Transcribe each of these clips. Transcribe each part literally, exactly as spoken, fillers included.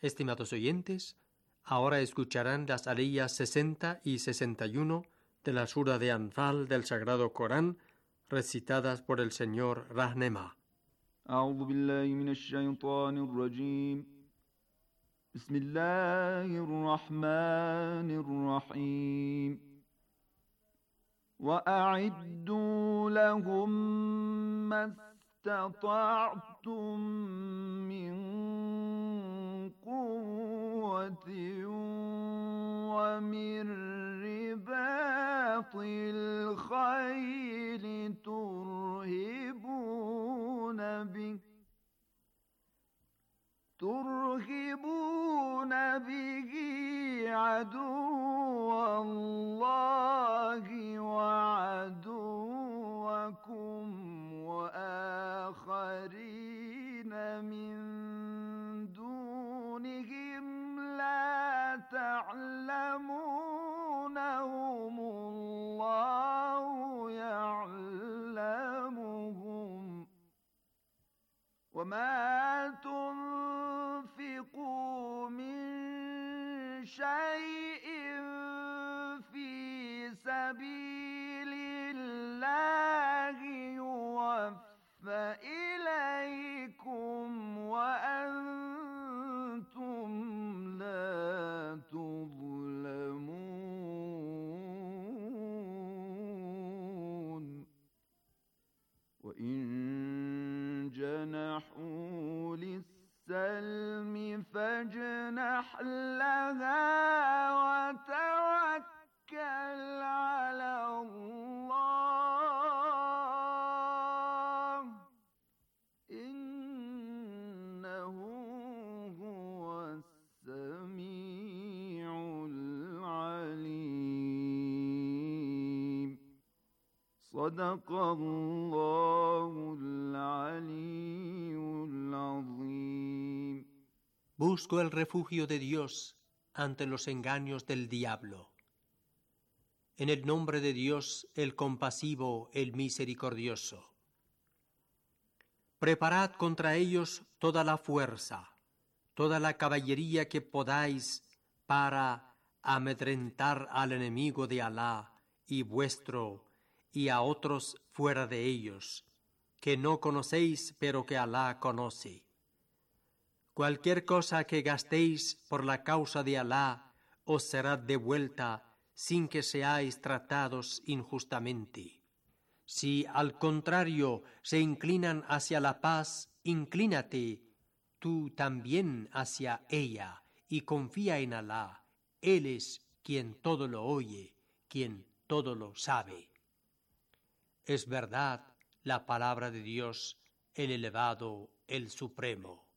Estimados oyentes, ahora escucharán las aliyas sesenta y sesenta y uno de la sura de Anfal del Sagrado Corán, recitadas por el señor Rahnema. أعوذ بالله من الشيطان الرجيم بسم الله الرحمن الرحيم وأعدوا لهم ما استطعتم من قوة ومن رباط الخيل ترهبون به ترهبون به عدو الله وعدوكم وآخرين من دونهم لا تعلمونهم الله يعلمهم وما تنفقوا من شيء في سبيل الله يوفى إليكم وأنتم لا تظلمون وإن جنحوا للسلم فاجنح لها وتوكل على الله إنه هو السميع العليم صدق الله العلي العظيم. Busco el refugio de Dios ante los engaños del diablo. En el nombre de Dios, el compasivo, el misericordioso. Preparad contra ellos toda la fuerza, toda la caballería que podáis para amedrentar al enemigo de Alá y vuestro y a otros fuera de ellos, que no conocéis pero que Alá conoce. Cualquier cosa que gastéis por la causa de Alá os será devuelta sin que seáis tratados injustamente. Si al contrario se inclinan hacia la paz, inclínate tú también hacia ella y confía en Alá. Él es quien todo lo oye, quien todo lo sabe. Es verdad la palabra de Dios, el elevado, el supremo.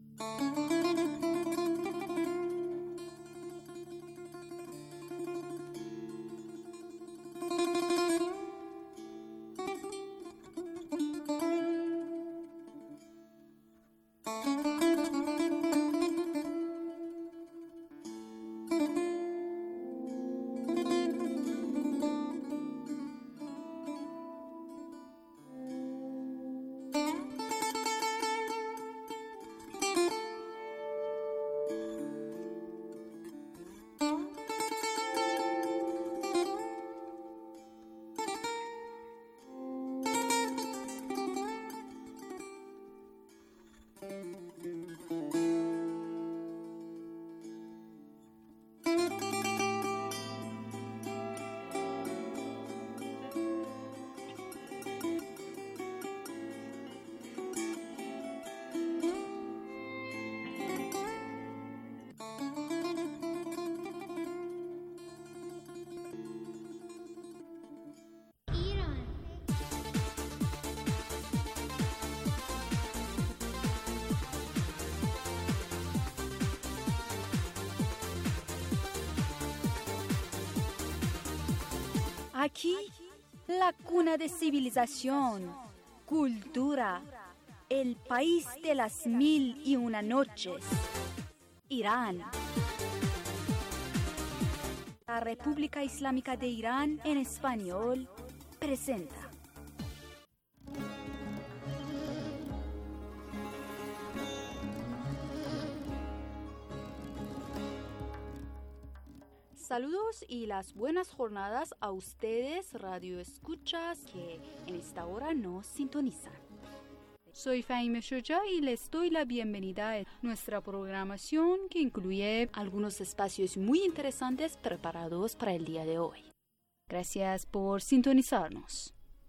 Aquí, la cuna de civilización, cultura, el país de las mil y una noches, Irán. La República Islámica de Irán en español presenta. Saludos y las buenas jornadas a ustedes, radio escuchas, que en esta hora nos sintonizan. Soy Fahime Shoja y les doy la bienvenida a nuestra programación que incluye algunos espacios muy interesantes preparados para el día de hoy. Gracias por sintonizarnos.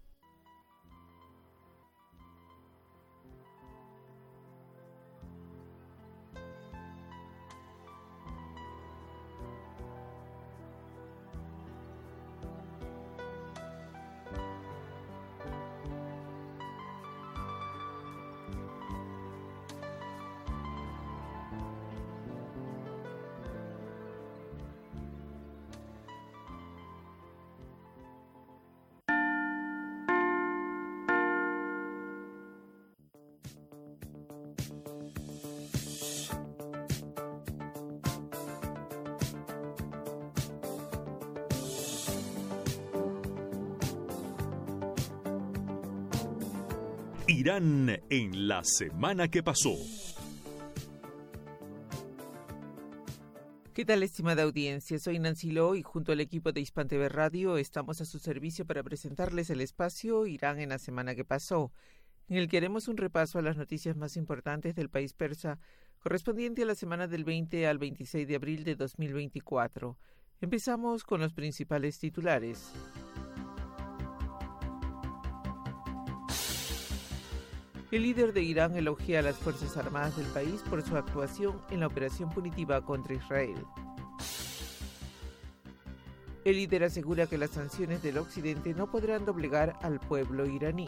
Irán en la semana que pasó. ¿Qué tal, estimada audiencia? Soy Nancy Lo y junto al equipo de Hispan T V Radio estamos a su servicio para presentarles el espacio Irán en la semana que pasó, en el que haremos un repaso a las noticias más importantes del país persa correspondiente a la semana del veinte al veintiséis de abril de dos mil veinticuatro. Empezamos con los principales titulares. El líder de Irán elogia a las Fuerzas Armadas del país por su actuación en la operación punitiva contra Israel. El líder asegura que las sanciones del Occidente no podrán doblegar al pueblo iraní.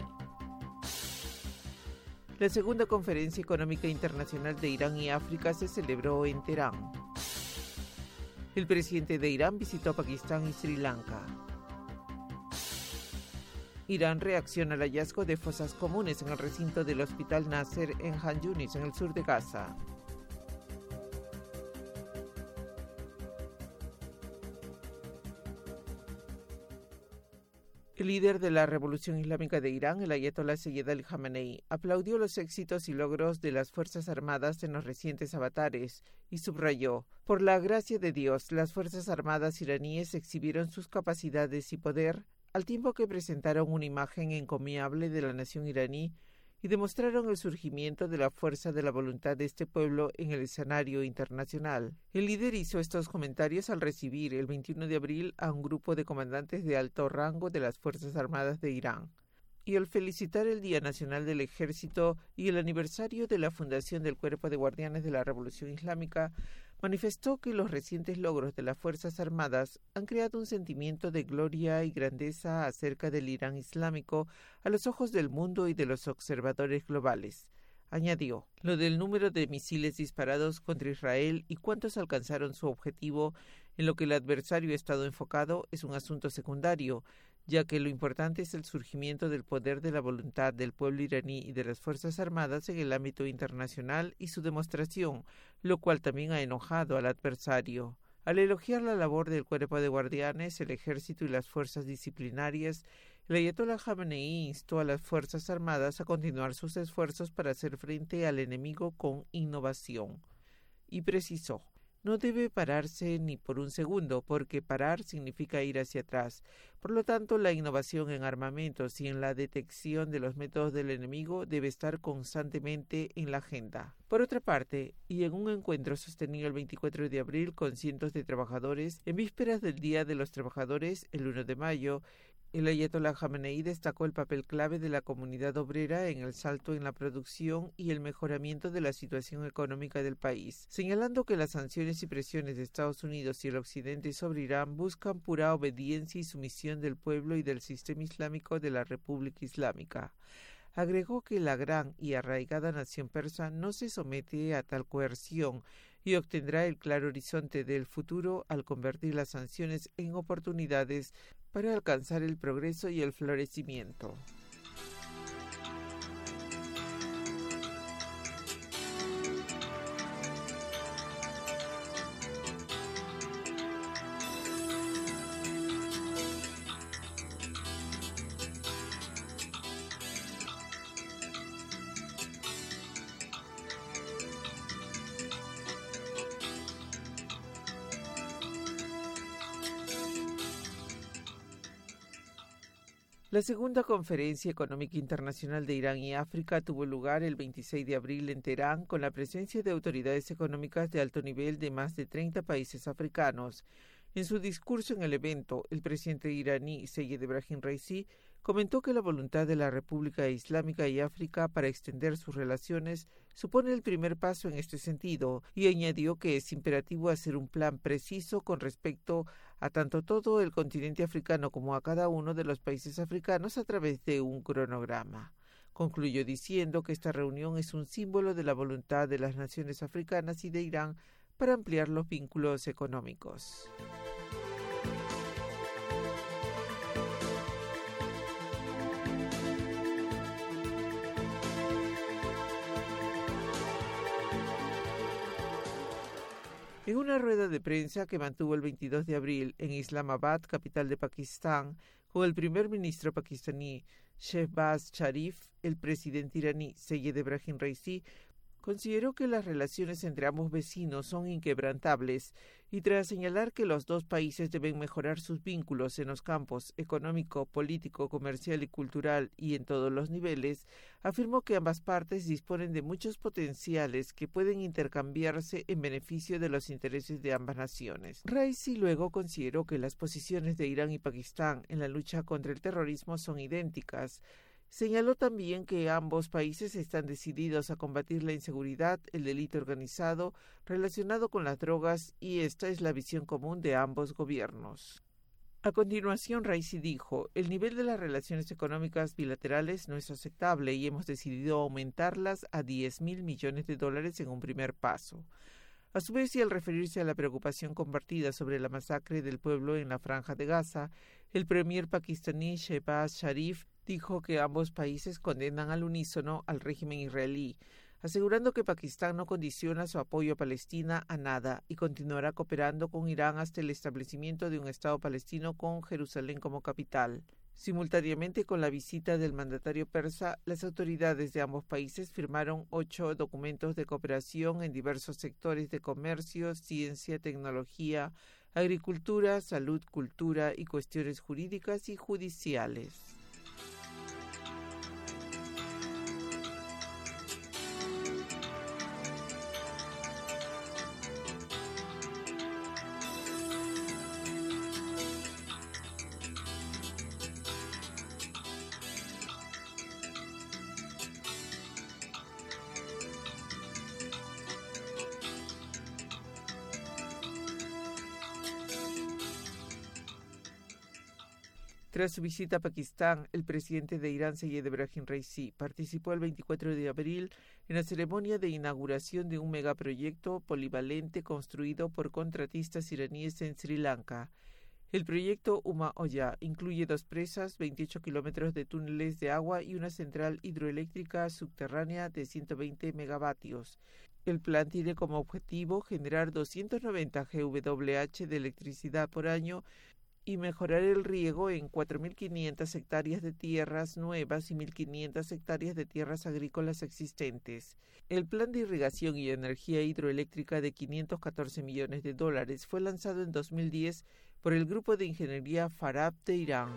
La segunda Conferencia Económica Internacional de Irán y África se celebró en Teherán. El presidente de Irán visitó Pakistán y Sri Lanka. Irán reacciona al hallazgo de fosas comunes en el recinto del Hospital Nasser en Han Yunis, en el sur de Gaza. El líder de la Revolución Islámica de Irán, el ayatolá Sayyid Ali Khamenei, aplaudió los éxitos y logros de las Fuerzas Armadas en los recientes avatares y subrayó: por la gracia de Dios, las Fuerzas Armadas iraníes exhibieron sus capacidades y poder, al tiempo que presentaron una imagen encomiable de la nación iraní y demostraron el surgimiento de la fuerza de la voluntad de este pueblo en el escenario internacional. El líder hizo estos comentarios al recibir el veintiuno de abril a un grupo de comandantes de alto rango de las Fuerzas Armadas de Irán, y al felicitar el Día Nacional del Ejército y el aniversario de la fundación del Cuerpo de Guardianes de la Revolución Islámica, manifestó que los recientes logros de las Fuerzas Armadas han creado un sentimiento de gloria y grandeza acerca del Irán islámico a los ojos del mundo y de los observadores globales. Añadió: lo del número de misiles disparados contra Israel y cuántos alcanzaron su objetivo, en lo que el adversario ha estado enfocado, es un asunto secundario, ya que lo importante es el surgimiento del poder de la voluntad del pueblo iraní y de las Fuerzas Armadas en el ámbito internacional y su demostración, lo cual también ha enojado al adversario. Al elogiar la labor del Cuerpo de Guardianes, el Ejército y las fuerzas disciplinarias, el ayatolá Khamenei instó a las Fuerzas Armadas a continuar sus esfuerzos para hacer frente al enemigo con innovación. Y precisó: no debe pararse ni por un segundo, porque parar significa ir hacia atrás. Por lo tanto, la innovación en armamentos y en la detección de los métodos del enemigo debe estar constantemente en la agenda. Por otra parte, y en un encuentro sostenido el veinticuatro de abril con cientos de trabajadores, en vísperas del Día de los Trabajadores, el uno de mayo, el ayatolá Khamenei destacó el papel clave de la comunidad obrera en el salto en la producción y el mejoramiento de la situación económica del país, señalando que las sanciones y presiones de Estados Unidos y el Occidente sobre Irán buscan pura obediencia y sumisión del pueblo y del sistema islámico de la República Islámica. Agregó que la gran y arraigada nación persa no se somete a tal coerción y obtendrá el claro horizonte del futuro al convertir las sanciones en oportunidades para alcanzar el progreso y el florecimiento. La segunda Conferencia Económica Internacional de Irán y África tuvo lugar el veintiséis de abril en Teherán con la presencia de autoridades económicas de alto nivel de más de treinta países africanos. En su discurso en el evento, el presidente iraní Seyed Ebrahim Raisi comentó que la voluntad de la República Islámica y África para extender sus relaciones supone el primer paso en este sentido y añadió que es imperativo hacer un plan preciso con respecto a tanto todo el continente africano como a cada uno de los países africanos a través de un cronograma. Concluyó diciendo que esta reunión es un símbolo de la voluntad de las naciones africanas y de Irán para ampliar los vínculos económicos. En una rueda de prensa que mantuvo el veintidós de abril en Islamabad, capital de Pakistán, con el primer ministro pakistaní Shehbaz Sharif, el presidente iraní Seyed Ebrahim Raisi consideró que las relaciones entre ambos vecinos son inquebrantables y tras señalar que los dos países deben mejorar sus vínculos en los campos económico, político, comercial y cultural y en todos los niveles, afirmó que ambas partes disponen de muchos potenciales que pueden intercambiarse en beneficio de los intereses de ambas naciones. Raisi luego consideró que las posiciones de Irán y Pakistán en la lucha contra el terrorismo son idénticas. Señaló también que ambos países están decididos a combatir la inseguridad, el delito organizado relacionado con las drogas y esta es la visión común de ambos gobiernos. A continuación, Raisi dijo, el nivel de las relaciones económicas bilaterales no es aceptable y hemos decidido aumentarlas a diez mil millones de dólares en un primer paso. A su vez, y al referirse a la preocupación compartida sobre la masacre del pueblo en la Franja de Gaza, el premier pakistaní Shehbaz Sharif dijo que ambos países condenan al unísono al régimen israelí, asegurando que Pakistán no condiciona su apoyo a Palestina a nada y continuará cooperando con Irán hasta el establecimiento de un Estado palestino con Jerusalén como capital. Simultáneamente con la visita del mandatario persa, las autoridades de ambos países firmaron ocho documentos de cooperación en diversos sectores de comercio, ciencia, tecnología, agricultura, salud, cultura y cuestiones jurídicas y judiciales. Tras su visita a Pakistán, el presidente de Irán, Seyed Ebrahim Raisi, participó el veinticuatro de abril en la ceremonia de inauguración de un megaproyecto polivalente construido por contratistas iraníes en Sri Lanka. El proyecto Uma Oya incluye dos presas, veintiocho kilómetros de túneles de agua y una central hidroeléctrica subterránea de ciento veinte megavatios. El plan tiene como objetivo generar doscientos noventa gigawatt de electricidad por año y mejorar el riego en cuatro mil quinientas hectáreas de tierras nuevas y mil quinientas hectáreas de tierras agrícolas existentes. El plan de irrigación y energía hidroeléctrica de quinientos catorce millones de dólares fue lanzado en dos mil diez por el grupo de ingeniería Farab de Irán.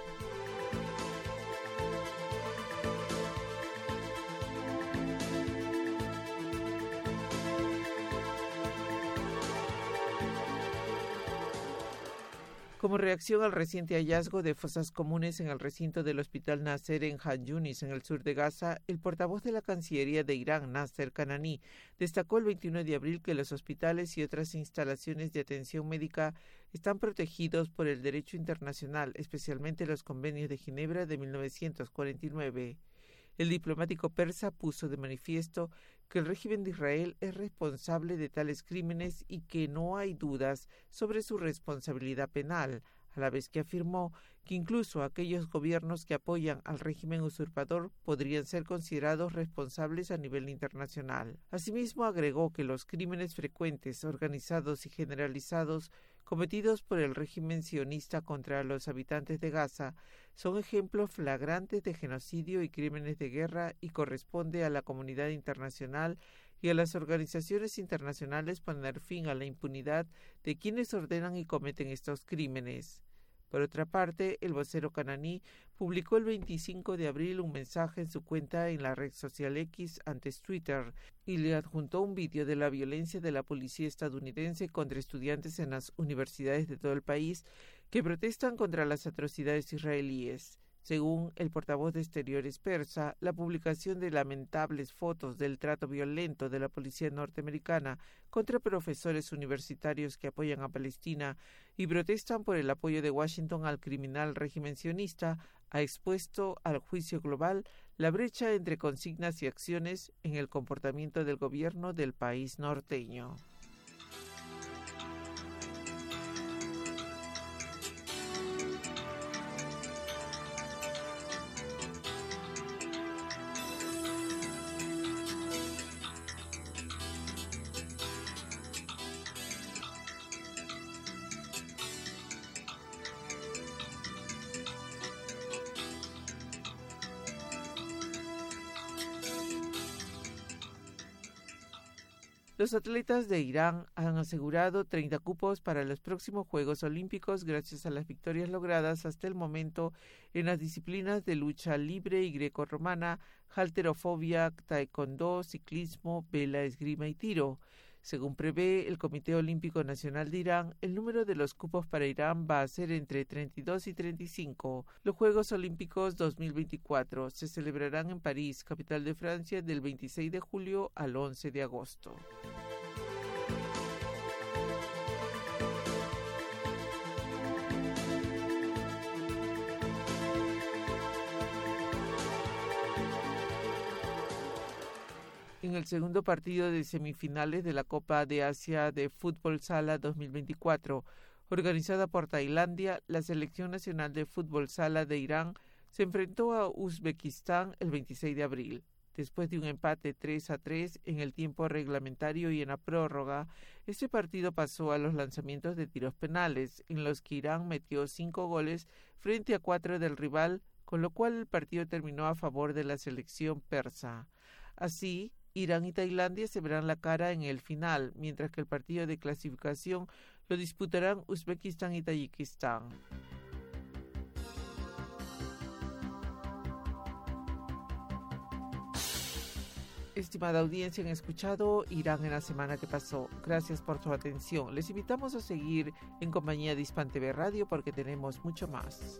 Como reacción al reciente hallazgo de fosas comunes en el recinto del Hospital Nasser en Han Yunis, en el sur de Gaza, el portavoz de la Cancillería de Irán, Nasser Kanani, destacó el veintiuno de abril que los hospitales y otras instalaciones de atención médica están protegidos por el derecho internacional, especialmente los convenios de Ginebra de mil novecientos cuarenta y nueve. El diplomático persa puso de manifiesto que el régimen de Israel es responsable de tales crímenes y que no hay dudas sobre su responsabilidad penal, a la vez que afirmó que incluso aquellos gobiernos que apoyan al régimen usurpador podrían ser considerados responsables a nivel internacional. Asimismo, agregó que los crímenes frecuentes, organizados y generalizados cometidos por el régimen sionista contra los habitantes de Gaza son ejemplos flagrantes de genocidio y crímenes de guerra y corresponde a la comunidad internacional y a las organizaciones internacionales poner fin a la impunidad de quienes ordenan y cometen estos crímenes. Por otra parte, el vocero cananí publicó el veinticinco de abril un mensaje en su cuenta en la red social X, antes Twitter, y le adjuntó un vídeo de la violencia de la policía estadounidense contra estudiantes en las universidades de todo el país que protestan contra las atrocidades israelíes. Según el portavoz de Exteriores persa, la publicación de lamentables fotos del trato violento de la policía norteamericana contra profesores universitarios que apoyan a Palestina y protestan por el apoyo de Washington al criminal régimen sionista ha expuesto al juicio global la brecha entre consignas y acciones en el comportamiento del gobierno del país norteño. Los atletas de Irán han asegurado treinta cupos para los próximos Juegos Olímpicos gracias a las victorias logradas hasta el momento en las disciplinas de lucha libre y grecorromana, halterofobia, taekwondo, ciclismo, vela, esgrima y tiro. Según prevé el Comité Olímpico Nacional de Irán, el número de los cupos para Irán va a ser entre treinta y dos y treinta y cinco. Los Juegos Olímpicos dos mil veinticuatro se celebrarán en París, capital de Francia, del veintiséis de julio al once de agosto. En el segundo partido de semifinales de la Copa de Asia de Fútbol Sala dos mil veinticuatro, organizada por Tailandia, la Selección Nacional de Fútbol Sala de Irán se enfrentó a Uzbekistán el veintiséis de abril. Después de un empate tres a tres en el tiempo reglamentario y en la prórroga, este partido pasó a los lanzamientos de tiros penales, en los que Irán metió cinco goles frente a cuatro del rival, con lo cual el partido terminó a favor de la selección persa. Así, Irán y Tailandia se verán la cara en el final, mientras que el partido de clasificación lo disputarán Uzbekistán y Tayikistán. Estimada audiencia, han escuchado Irán en la semana que pasó. Gracias por su atención. Les invitamos a seguir en compañía de Hispan T V Radio porque tenemos mucho más.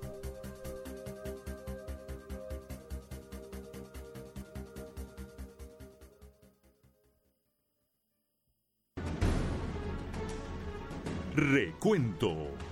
Recuento.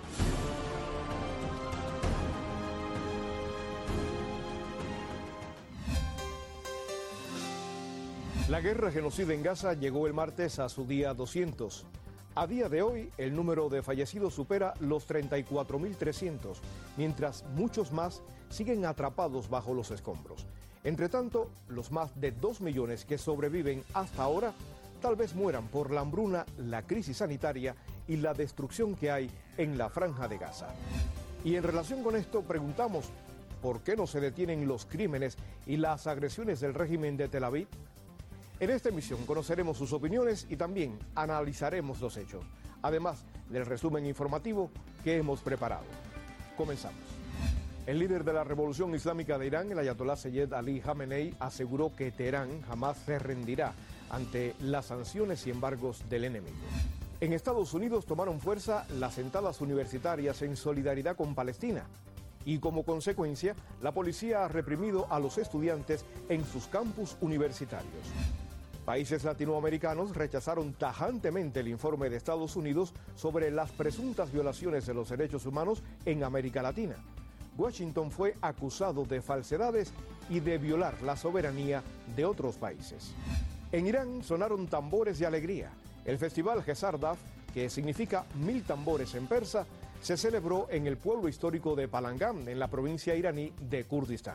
La guerra genocida en Gaza llegó el martes a su día doscientos. A día de hoy, el número de fallecidos supera los treinta y cuatro mil trescientos, mientras muchos más siguen atrapados bajo los escombros. Entre tanto, los más de dos millones que sobreviven hasta ahora tal vez mueran por la hambruna, la crisis sanitaria y la destrucción que hay en la Franja de Gaza. Y en relación con esto preguntamos, ¿por qué no se detienen los crímenes y las agresiones del régimen de Tel Aviv? En esta emisión conoceremos sus opiniones y también analizaremos los hechos, además del resumen informativo que hemos preparado. Comenzamos. El líder de la Revolución Islámica de Irán, el ayatolá Seyed Ali Khamenei, aseguró que Teherán jamás se rendirá ante las sanciones y embargos del enemigo. En Estados Unidos tomaron fuerza las sentadas universitarias en solidaridad con Palestina y como consecuencia la policía ha reprimido a los estudiantes en sus campus universitarios. Países latinoamericanos rechazaron tajantemente el informe de Estados Unidos sobre las presuntas violaciones de los derechos humanos en América Latina. Washington fue acusado de falsedades y de violar la soberanía de otros países. En Irán sonaron tambores de alegría. El festival Gesardaf, que significa mil tambores en persa, se celebró en el pueblo histórico de Palangam, en la provincia iraní de Kurdistán.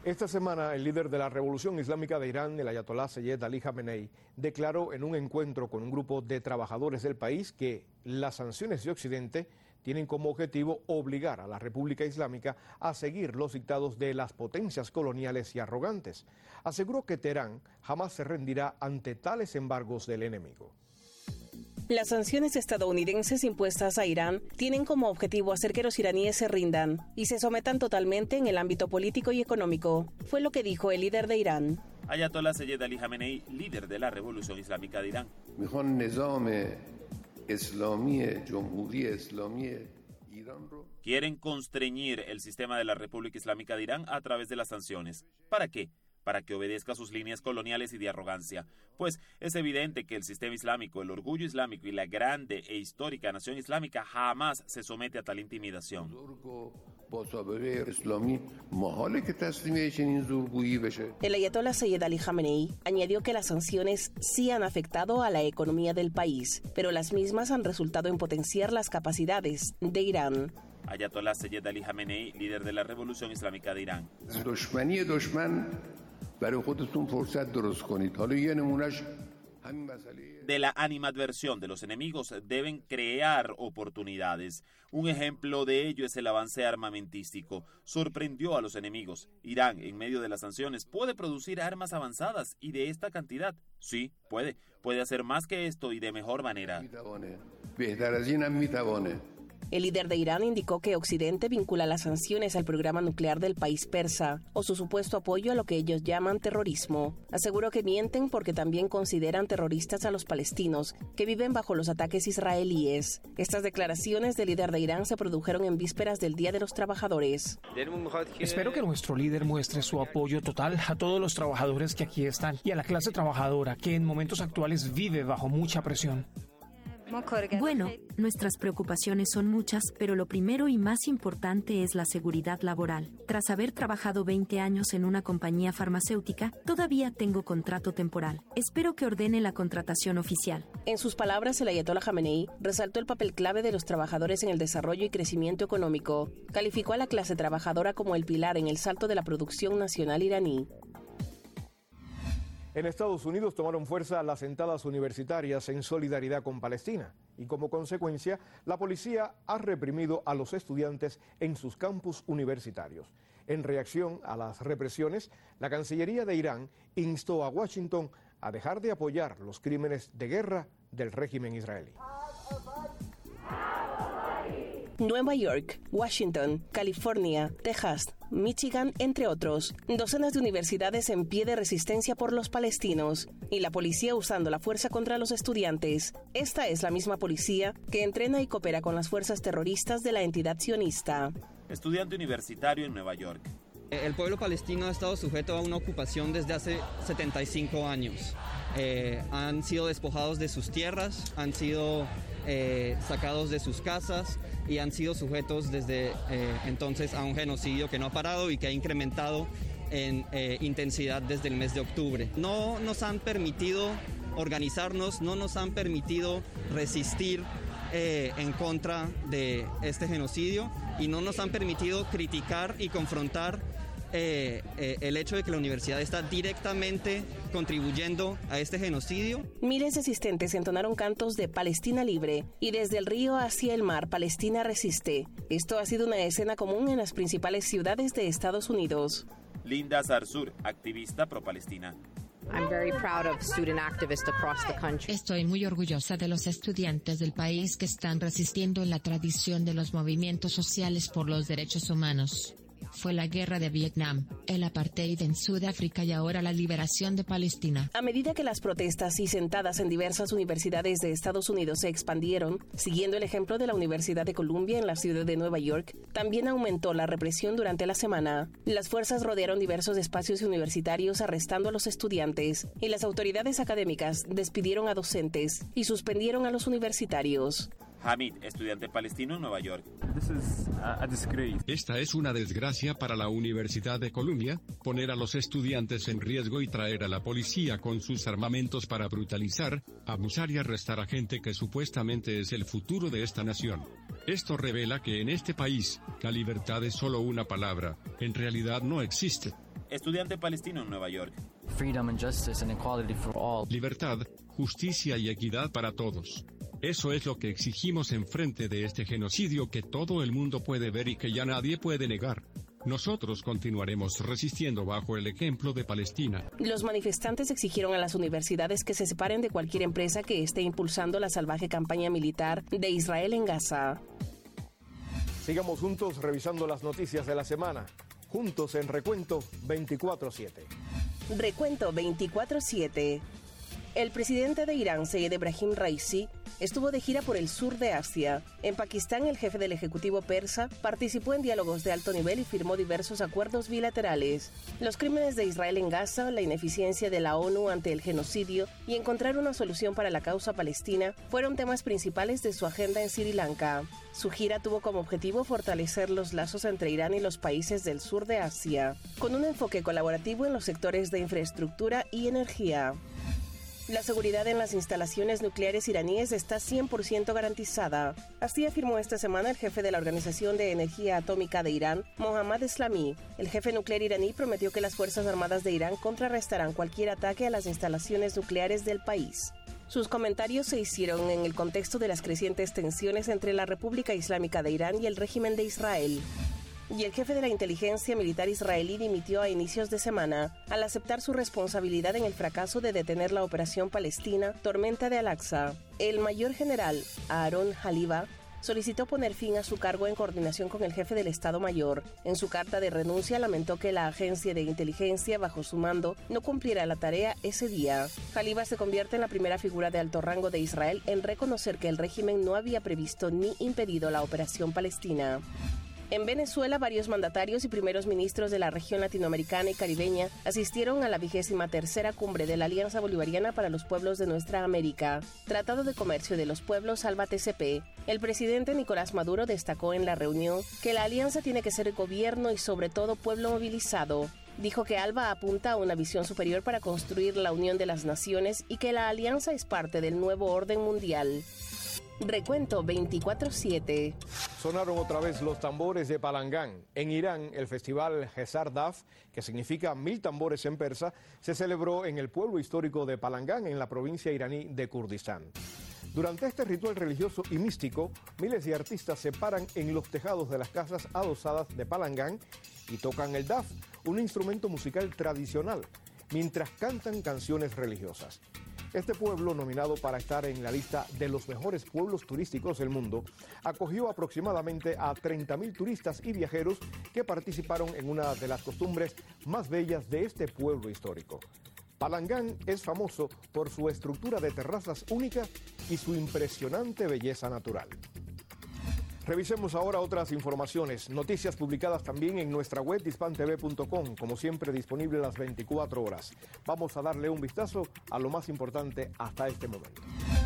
Esta semana, el líder de la Revolución Islámica de Irán, el ayatolá Seyed Ali Jamenei, declaró en un encuentro con un grupo de trabajadores del país que las sanciones de Occidente tienen como objetivo obligar a la República Islámica a seguir los dictados de las potencias coloniales y arrogantes. Aseguró que Teherán jamás se rendirá ante tales embargos del enemigo. Las sanciones estadounidenses impuestas a Irán tienen como objetivo hacer que los iraníes se rindan y se sometan totalmente en el ámbito político y económico, fue lo que dijo el líder de Irán. Ayatollah Seyed Ali Jamenei, líder de la Revolución Islámica de Irán. Quieren constreñir el sistema de la República Islámica de Irán a través de las sanciones. ¿Para qué? Para que obedezca a sus líneas coloniales y de arrogancia. Pues es evidente que el sistema islámico, el orgullo islámico y la grande e histórica nación islámica jamás se somete a tal intimidación. El ayatollah Seyed Ali Jamenei añadió que las sanciones sí han afectado a la economía del país, pero las mismas han resultado en potenciar las capacidades de Irán. Ayatollah Seyed Ali Jamenei, líder de la Revolución Islámica de Irán. De la animadversión de los enemigos deben crear oportunidades. Un ejemplo de ello es el avance armamentístico. Sorprendió a los enemigos. Irán, en medio de las sanciones, puede producir armas avanzadas y de esta cantidad. Sí, puede. Puede hacer más que esto y de mejor manera. El líder de Irán indicó que Occidente vincula las sanciones al programa nuclear del país persa o su supuesto apoyo a lo que ellos llaman terrorismo. Aseguró que mienten porque también consideran terroristas a los palestinos que viven bajo los ataques israelíes. Estas declaraciones del líder de Irán se produjeron en vísperas del Día de los Trabajadores. Espero que nuestro líder muestre su apoyo total a todos los trabajadores que aquí están y a la clase trabajadora que en momentos actuales vive bajo mucha presión. Bueno, nuestras preocupaciones son muchas, pero lo primero y más importante es la seguridad laboral. Tras haber trabajado veinte años en una compañía farmacéutica, todavía tengo contrato temporal. Espero que ordene la contratación oficial. En sus palabras, el ayatollah Jamenei resaltó el papel clave de los trabajadores en el desarrollo y crecimiento económico. Calificó a la clase trabajadora como el pilar en el salto de la producción nacional iraní. En Estados Unidos tomaron fuerza las sentadas universitarias en solidaridad con Palestina y como consecuencia la policía ha reprimido a los estudiantes en sus campus universitarios. En reacción a las represiones, la Cancillería de Irán instó a Washington a dejar de apoyar los crímenes de guerra del régimen israelí. Nueva York, Washington, California, Texas, Michigan, entre otros. Docenas de universidades en pie de resistencia por los palestinos y la policía usando la fuerza contra los estudiantes. Esta es la misma policía que entrena y coopera con las fuerzas terroristas de la entidad sionista. Estudiante universitario en Nueva York. El pueblo palestino ha estado sujeto a una ocupación desde hace setenta y cinco años. Eh, han sido despojados de sus tierras, han sido eh, sacados de sus casas y han sido sujetos desde eh, entonces a un genocidio que no ha parado y que ha incrementado en eh, intensidad desde el mes de octubre. No nos han permitido organizarnos, no nos han permitido resistir eh, en contra de este genocidio y no nos han permitido criticar y confrontar Eh, eh, el hecho de que la universidad está directamente contribuyendo a este genocidio. Miles de asistentes entonaron cantos de Palestina libre y desde el río hacia el mar, Palestina resiste. Esto ha sido una escena común en las principales ciudades de Estados Unidos. Linda Zarzur, activista pro-Palestina. Estoy muy orgullosa de los estudiantes del país que están resistiendo en la tradición de los movimientos sociales por los derechos humanos. Fue la guerra de Vietnam, el apartheid en Sudáfrica y ahora la liberación de Palestina. A medida que las protestas y sentadas en diversas universidades de Estados Unidos se expandieron, siguiendo el ejemplo de la Universidad de Columbia en la ciudad de Nueva York, también aumentó la represión durante la semana. Las fuerzas rodearon diversos espacios universitarios arrestando a los estudiantes y las autoridades académicas despidieron a docentes y suspendieron a los universitarios. Hamid, estudiante palestino en Nueva York. Esta es una desgracia para la Universidad de Columbia, poner a los estudiantes en riesgo y traer a la policía con sus armamentos para brutalizar, abusar y arrestar a gente que supuestamente es el futuro de esta nación. Esto revela que en este país, la libertad es solo una palabra, en realidad no existe. estudiante palestino en Nueva York. Freedom and justice and equality for all. Libertad, justicia y equidad para todos. Eso es lo que exigimos en frente de este genocidio que todo el mundo puede ver y que ya nadie puede negar. Nosotros continuaremos resistiendo bajo el ejemplo de Palestina. Los manifestantes exigieron a las universidades que se separen de cualquier empresa que esté impulsando la salvaje campaña militar de Israel en Gaza. Sigamos juntos revisando las noticias de la semana. Juntos en Recuento veinticuatro siete. Recuento veinticuatro siete. El presidente de Irán, Seyed Ebrahim Raisi, estuvo de gira por el sur de Asia. En Pakistán, el jefe del Ejecutivo persa participó en diálogos de alto nivel y firmó diversos acuerdos bilaterales. Los crímenes de Israel en Gaza, la ineficiencia de la ONU ante el genocidio y encontrar una solución para la causa palestina fueron temas principales de su agenda en Sri Lanka. Su gira tuvo como objetivo fortalecer los lazos entre Irán y los países del sur de Asia, con un enfoque colaborativo en los sectores de infraestructura y energía. La seguridad en las instalaciones nucleares iraníes está cien por ciento garantizada. Así afirmó esta semana el jefe de la Organización de Energía Atómica de Irán, Mohammad Eslami. El jefe nuclear iraní prometió que las Fuerzas Armadas de Irán contrarrestarán cualquier ataque a las instalaciones nucleares del país. Sus comentarios se hicieron en el contexto de las crecientes tensiones entre la República Islámica de Irán y el régimen de Israel. Y el jefe de la inteligencia militar israelí dimitió a inicios de semana al aceptar su responsabilidad en el fracaso de detener la operación palestina Tormenta de Al-Aqsa. El mayor general Aaron Haliva solicitó poner fin a su cargo en coordinación con el jefe del Estado Mayor. En su carta de renuncia lamentó que la agencia de inteligencia bajo su mando no cumpliera la tarea ese día. Haliva se convierte en la primera figura de alto rango de Israel en reconocer que el régimen no había previsto ni impedido la operación palestina. En Venezuela, varios mandatarios y primeros ministros de la región latinoamericana y caribeña asistieron a la vigésima tercera cumbre de la Alianza Bolivariana para los Pueblos de Nuestra América, Tratado de Comercio de los Pueblos ALBA T C P. El presidente Nicolás Maduro destacó en la reunión que la alianza tiene que ser gobierno y sobre todo pueblo movilizado. Dijo que ALBA apunta a una visión superior para construir la unión de las naciones y que la alianza es parte del nuevo orden mundial. Recuento veinticuatro siete. Sonaron otra vez los tambores de Palangán. En Irán, el festival Hezar Daf, que significa mil tambores en persa, se celebró en el pueblo histórico de Palangán, en la provincia iraní de Kurdistán. Durante este ritual religioso y místico, miles de artistas se paran en los tejados de las casas adosadas de Palangán y tocan el daf, un instrumento musical tradicional, mientras cantan canciones religiosas. Este pueblo, nominado para estar en la lista de los mejores pueblos turísticos del mundo, acogió aproximadamente a treinta mil turistas y viajeros que participaron en una de las costumbres más bellas de este pueblo histórico. Palangán es famoso por su estructura de terrazas única y su impresionante belleza natural. Revisemos ahora otras informaciones, noticias publicadas también en nuestra web dispan t v punto com, como siempre disponible las veinticuatro horas. Vamos a darle un vistazo a lo más importante hasta este momento.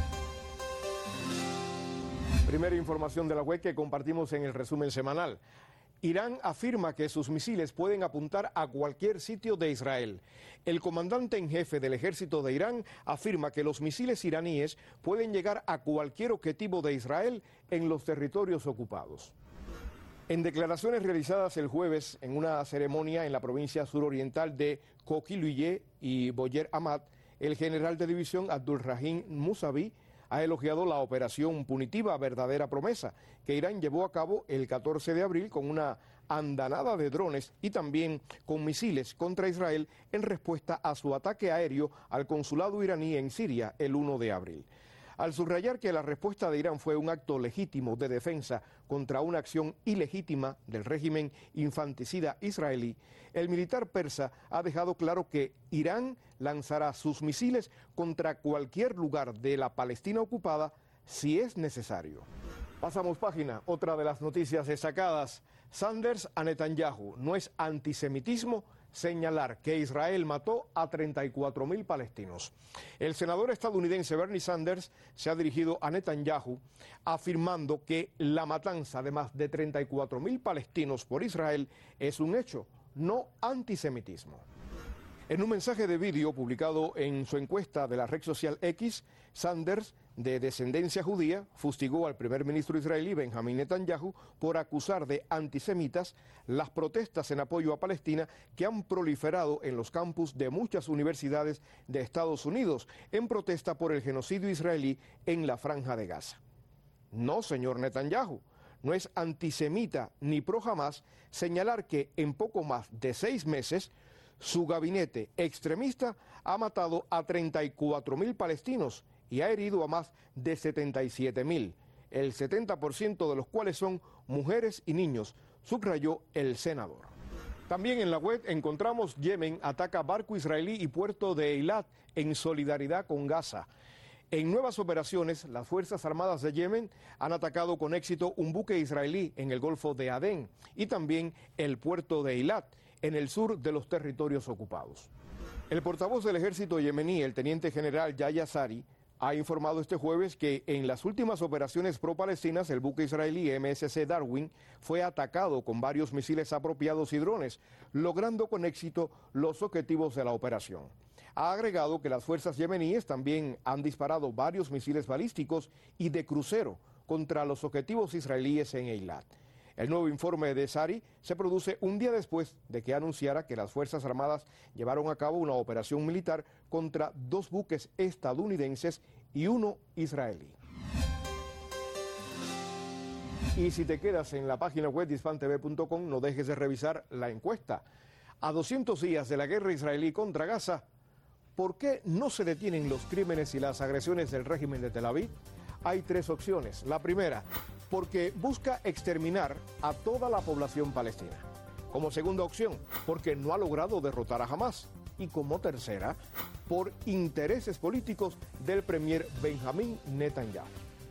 Primera información de la web que compartimos en el resumen semanal. Irán afirma que sus misiles pueden apuntar a cualquier sitio de Israel. El comandante en jefe del ejército de Irán afirma que los misiles iraníes pueden llegar a cualquier objetivo de Israel en los territorios ocupados. En declaraciones realizadas el jueves en una ceremonia en la provincia suroriental de Kokiluyeh y Boyer Ahmad, el general de división Abdulrahim Musavi ha elogiado la operación punitiva Verdadera Promesa que Irán llevó a cabo el catorce de abril con una andanada de drones y también con misiles contra Israel en respuesta a su ataque aéreo al consulado iraní en Siria el uno de abril. Al subrayar que la respuesta de Irán fue un acto legítimo de defensa contra una acción ilegítima del régimen infanticida israelí, el militar persa ha dejado claro que Irán lanzará sus misiles contra cualquier lugar de la Palestina ocupada si es necesario. Pasamos página, otra de las noticias destacadas. Sanders a Netanyahu, no es antisemitismo señalar que Israel mató a treinta y cuatro mil palestinos. El senador estadounidense Bernie Sanders se ha dirigido a Netanyahu afirmando que la matanza de más de treinta y cuatro mil palestinos por Israel es un hecho, no antisemitismo. En un mensaje de vídeo publicado en su encuesta de la red social X, Sanders, de descendencia judía, fustigó al primer ministro israelí Benjamín Netanyahu por acusar de antisemitas las protestas en apoyo a Palestina que han proliferado en los campus de muchas universidades de Estados Unidos en protesta por el genocidio israelí en la Franja de Gaza. No, señor Netanyahu, no es antisemita ni pro Hamás señalar que en poco más de seis meses su gabinete extremista ha matado a treinta y cuatro mil palestinos y ha herido a más de setenta y siete mil, el setenta por ciento de los cuales son mujeres y niños, subrayó el senador. También en la web encontramos Yemen ataca barco israelí y puerto de Eilat en solidaridad con Gaza. En nuevas operaciones, las Fuerzas Armadas de Yemen han atacado con éxito un buque israelí en el Golfo de Adén y también el puerto de Eilat, en el sur de los territorios ocupados. El portavoz del ejército yemení, el teniente general Yahya Sari, ha informado este jueves que en las últimas operaciones pro-palestinas el buque israelí M S C Darwin fue atacado con varios misiles apropiados y drones, logrando con éxito los objetivos de la operación. Ha agregado que las fuerzas yemeníes también han disparado varios misiles balísticos y de crucero contra los objetivos israelíes en Eilat. El nuevo informe de Sari se produce un día después de que anunciara que las Fuerzas Armadas llevaron a cabo una operación militar contra dos buques estadounidenses y uno israelí. Y si te quedas en la página web de hispan t v punto com, no dejes de revisar la encuesta. A doscientos días de la guerra israelí contra Gaza, ¿por qué no se detienen los crímenes y las agresiones del régimen de Tel Aviv? Hay tres opciones. La primera, porque busca exterminar a toda la población palestina. Como segunda opción, porque no ha logrado derrotar a Hamás. Y como tercera, por intereses políticos del premier Benjamín Netanyahu.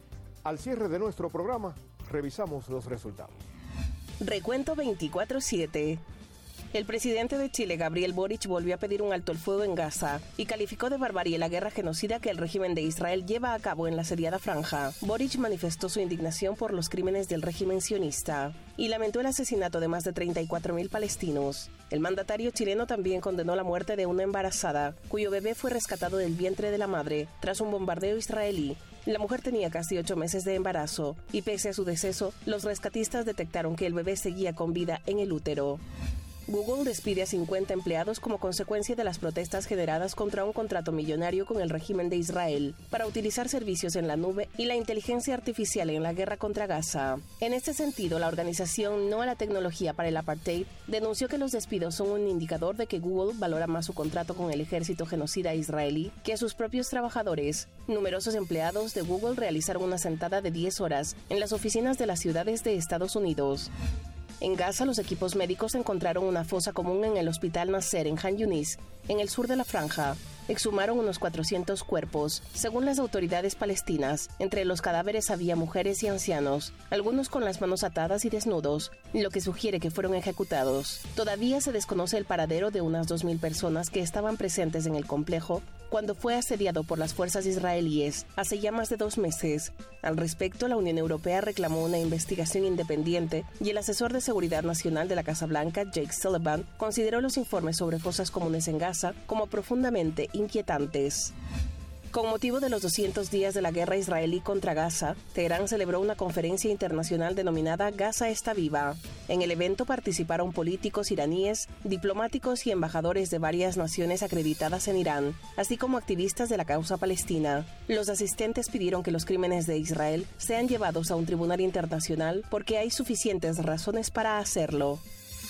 Al cierre de nuestro programa, revisamos los resultados. Recuento veinticuatro siete. El presidente de Chile, Gabriel Boric, volvió a pedir un alto el fuego en Gaza y calificó de barbarie la guerra genocida que el régimen de Israel lleva a cabo en la asediada franja. Boric manifestó su indignación por los crímenes del régimen sionista y lamentó el asesinato de más de treinta y cuatro mil palestinos. El mandatario chileno también condenó la muerte de una embarazada, cuyo bebé fue rescatado del vientre de la madre tras un bombardeo israelí. La mujer tenía casi ocho meses de embarazo y pese a su deceso, los rescatistas detectaron que el bebé seguía con vida en el útero. Google despide a cincuenta empleados como consecuencia de las protestas generadas contra un contrato millonario con el régimen de Israel para utilizar servicios en la nube y la inteligencia artificial en la guerra contra Gaza. En este sentido, la organización No a la Tecnología para el Apartheid denunció que los despidos son un indicador de que Google valora más su contrato con el ejército genocida israelí que a sus propios trabajadores. Numerosos empleados de Google realizaron una sentada de diez horas en las oficinas de las ciudades de Estados Unidos. En Gaza, los equipos médicos encontraron una fosa común en el hospital Nasser en Han Yunis, en el sur de la franja. Exhumaron unos cuatrocientos cuerpos. Según las autoridades palestinas, entre los cadáveres había mujeres y ancianos, algunos con las manos atadas y desnudos, lo que sugiere que fueron ejecutados. Todavía se desconoce el paradero de unas dos mil personas que estaban presentes en el complejo cuando fue asediado por las fuerzas israelíes hace ya más de dos meses. Al respecto, la Unión Europea reclamó una investigación independiente y el asesor de seguridad nacional de la Casa Blanca, Jake Sullivan, consideró los informes sobre fosas comunes en Gaza como profundamente inquietantes. Con motivo de los doscientos días de la guerra israelí contra Gaza, Teherán celebró una conferencia internacional denominada Gaza está viva. En el evento participaron políticos iraníes, diplomáticos y embajadores de varias naciones acreditadas en Irán, así como activistas de la causa palestina. Los asistentes pidieron que los crímenes de Israel sean llevados a un tribunal internacional porque hay suficientes razones para hacerlo.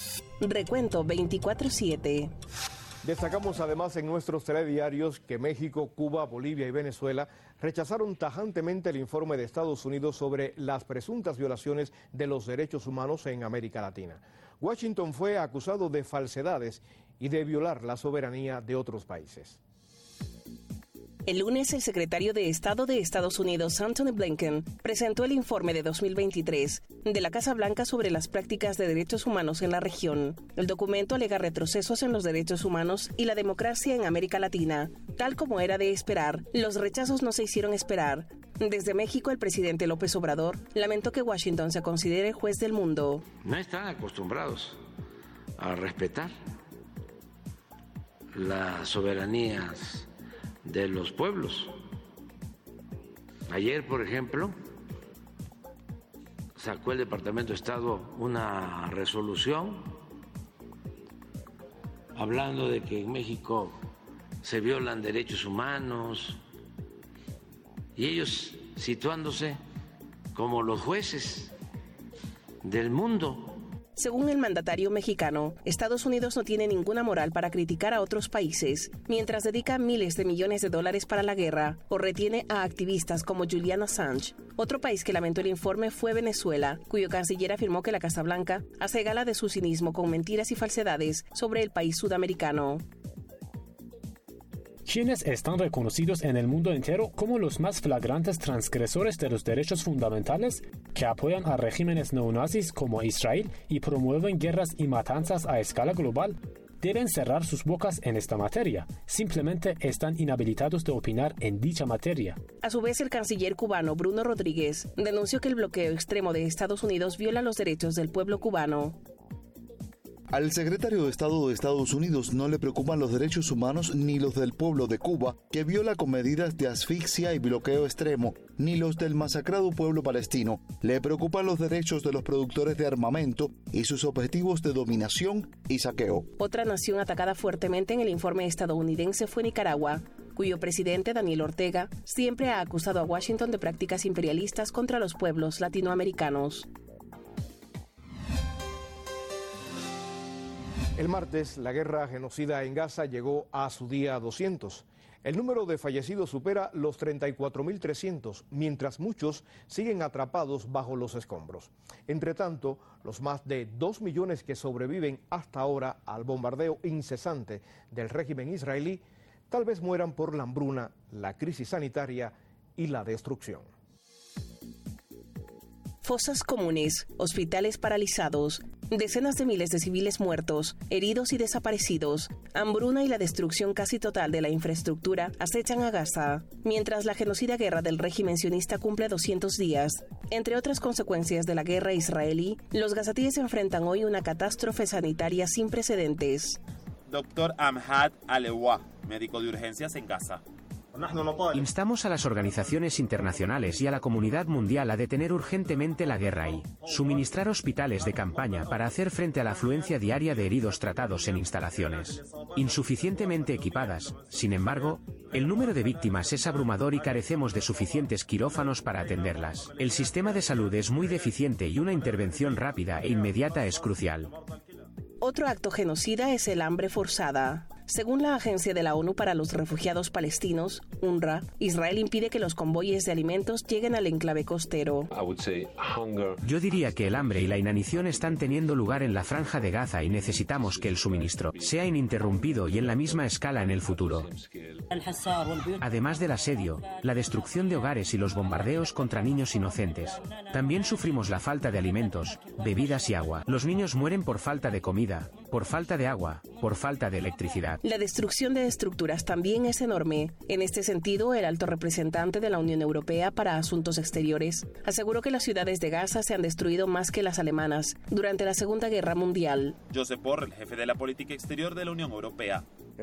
Recuento veinticuatro siete. Destacamos además en nuestros telediarios que México, Cuba, Bolivia y Venezuela rechazaron tajantemente el informe de Estados Unidos sobre las presuntas violaciones de los derechos humanos en América Latina. Washington fue acusado de falsedades y de violar la soberanía de otros países. El lunes, el secretario de Estado de Estados Unidos, Antony Blinken, presentó el informe de dos mil veintitrés de la Casa Blanca sobre las prácticas de derechos humanos en la región. El documento alega retrocesos en los derechos humanos y la democracia en América Latina. Tal como era de esperar, los rechazos no se hicieron esperar. Desde México, el presidente López Obrador lamentó que Washington se considere juez del mundo. No están acostumbrados a respetar las soberanías de los pueblos. Ayer, por ejemplo, sacó el Departamento de Estado una resolución hablando de que en México se violan derechos humanos y ellos situándose como los jueces del mundo. Según el mandatario mexicano, Estados Unidos no tiene ninguna moral para criticar a otros países, mientras dedica miles de millones de dólares para la guerra o retiene a activistas como Julian Assange. Otro país que lamentó el informe fue Venezuela, cuyo canciller afirmó que la Casa Blanca hace gala de su cinismo con mentiras y falsedades sobre el país sudamericano. Quienes están reconocidos en el mundo entero como los más flagrantes transgresores de los derechos fundamentales, que apoyan a regímenes neonazis como Israel y promueven guerras y matanzas a escala global, deben cerrar sus bocas en esta materia. Simplemente están inhabilitados de opinar en dicha materia. A su vez, el canciller cubano Bruno Rodríguez denunció que el bloqueo extremo de Estados Unidos viola los derechos del pueblo cubano. Al secretario de Estado de Estados Unidos no le preocupan los derechos humanos ni los del pueblo de Cuba, que viola con medidas de asfixia y bloqueo extremo, ni los del masacrado pueblo palestino. Le preocupan los derechos de los productores de armamento y sus objetivos de dominación y saqueo. Otra nación atacada fuertemente en el informe estadounidense fue Nicaragua, cuyo presidente Daniel Ortega siempre ha acusado a Washington de prácticas imperialistas contra los pueblos latinoamericanos. El martes, la guerra genocida en Gaza llegó a su día doscientos. El número de fallecidos supera los treinta y cuatro mil trescientos, mientras muchos siguen atrapados bajo los escombros. Entre tanto, los más de dos millones que sobreviven hasta ahora al bombardeo incesante del régimen israelí, tal vez mueran por la hambruna, la crisis sanitaria y la destrucción. Fosas comunes, hospitales paralizados, decenas de miles de civiles muertos, heridos y desaparecidos, hambruna y la destrucción casi total de la infraestructura acechan a Gaza, mientras la genocida guerra del régimen sionista cumple doscientos días. Entre otras consecuencias de la guerra israelí, los gazatíes enfrentan hoy una catástrofe sanitaria sin precedentes. Doctor Amjad Alewa, médico de urgencias en Gaza. Instamos a las organizaciones internacionales y a la comunidad mundial a detener urgentemente la guerra ahí, suministrar hospitales de campaña para hacer frente a la afluencia diaria de heridos tratados en instalaciones insuficientemente equipadas. Sin embargo, el número de víctimas es abrumador y carecemos de suficientes quirófanos para atenderlas. El sistema de salud es muy deficiente y una intervención rápida e inmediata es crucial. Otro acto genocida es el hambre forzada. Según la Agencia de la ONU para los Refugiados Palestinos, UNRWA, Israel impide que los convoyes de alimentos lleguen al enclave costero. Yo diría que el hambre y la inanición están teniendo lugar en la franja de Gaza y necesitamos que el suministro sea ininterrumpido y en la misma escala en el futuro. Además del asedio, la destrucción de hogares y los bombardeos contra niños inocentes, también sufrimos la falta de alimentos, bebidas y agua. Los niños mueren por falta de comida, por falta de agua, por falta de electricidad. La destrucción de estructuras también es enorme. En este sentido, el alto representante de la Unión Europea para Asuntos Exteriores aseguró que las ciudades de Gaza se han destruido más que las alemanas durante la Segunda Guerra Mundial. Josep Borrell, jefe de la política exterior de la Unión Europea.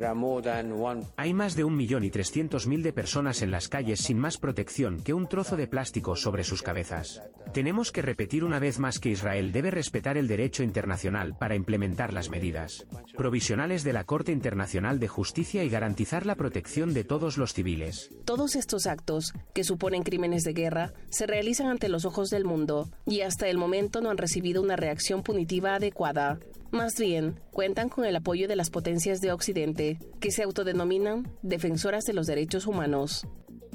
Hay más de un millón y trescientos mil de personas en las calles sin más protección que un trozo de plástico sobre sus cabezas. Tenemos que repetir una vez más que Israel debe respetar el derecho internacional para implementar las medidas provisionales de la Corte Internacional de Justicia y garantizar la protección de todos los civiles. Todos estos actos, que suponen crímenes de guerra, se realizan ante los ojos del mundo y hasta el momento no han recibido una reacción punitiva adecuada. Más bien, cuentan con el apoyo de las potencias de Occidente, que se autodenominan defensoras de los derechos humanos.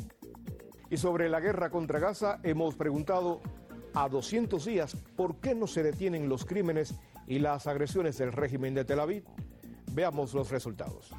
Y sobre la guerra contra Gaza hemos preguntado a doscientos días por qué no se detienen los crímenes y las agresiones del régimen de Tel Aviv. Veamos los resultados.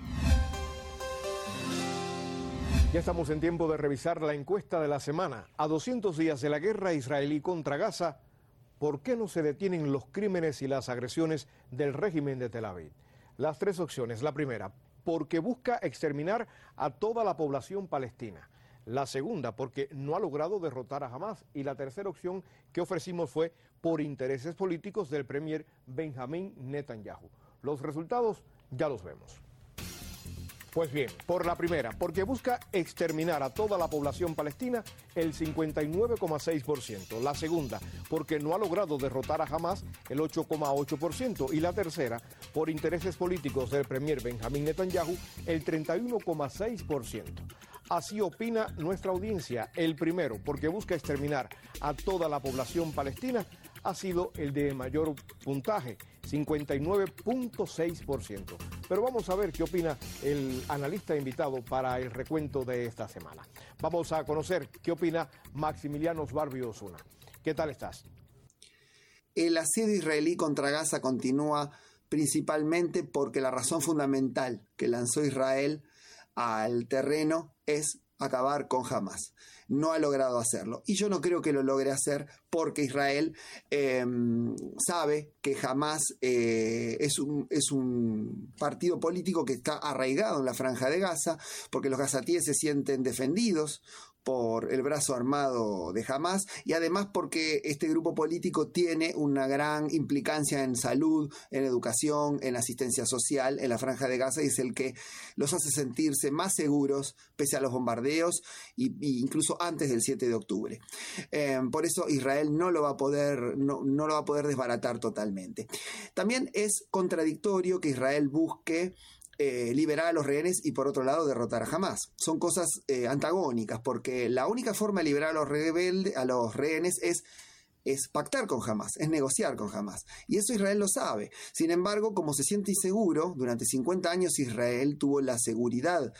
Ya estamos en tiempo de revisar la encuesta de la semana. A doscientos días de la guerra israelí contra Gaza, ¿por qué no se detienen los crímenes y las agresiones del régimen de Tel Aviv? Las tres opciones. La primera, porque busca exterminar a toda la población palestina. La segunda, porque no ha logrado derrotar a Hamás. Y la tercera opción que ofrecimos fue por intereses políticos del premier Benjamín Netanyahu. Los resultados ya los vemos. Pues bien, por la primera, porque busca exterminar a toda la población palestina, el cincuenta y nueve coma seis por ciento. La segunda, porque no ha logrado derrotar a Hamás, el ocho coma ocho por ciento. Y la tercera, por intereses políticos del premier Benjamín Netanyahu, el treinta y uno coma seis por ciento. Así opina nuestra audiencia. El primero, porque busca exterminar a toda la población palestina, ha sido el de mayor puntaje, cincuenta y nueve coma seis por ciento. Pero vamos a ver qué opina el analista invitado para el recuento de esta semana. Vamos a conocer qué opina Maximiliano Sbarbi Osuna. ¿Qué tal estás? El asedio israelí contra Gaza continúa principalmente porque la razón fundamental que lanzó Israel al terreno es acabar con Hamás. No ha logrado hacerlo. Y yo no creo que lo logre hacer porque Israel eh, sabe que Hamás eh, es, un, es un partido político que está arraigado en la Franja de Gaza, porque los gazatíes se sienten defendidos por el brazo armado de Hamás, y además porque este grupo político tiene una gran implicancia en salud, en educación, en asistencia social en la Franja de Gaza, y es el que los hace sentirse más seguros pese a los bombardeos y, y incluso antes del siete de octubre. Eh, por eso Israel no lo va a poder, no, no lo va a poder desbaratar totalmente. También es contradictorio que Israel busque Eh, liberar a los rehenes y por otro lado derrotar a Hamás. Son cosas eh, antagónicas, porque la única forma de liberar a los rebeldes, a los rehenes es es pactar con Hamás, es negociar con Hamás. Y eso Israel lo sabe. Sin embargo, como se siente inseguro, durante cincuenta años Israel tuvo la seguridad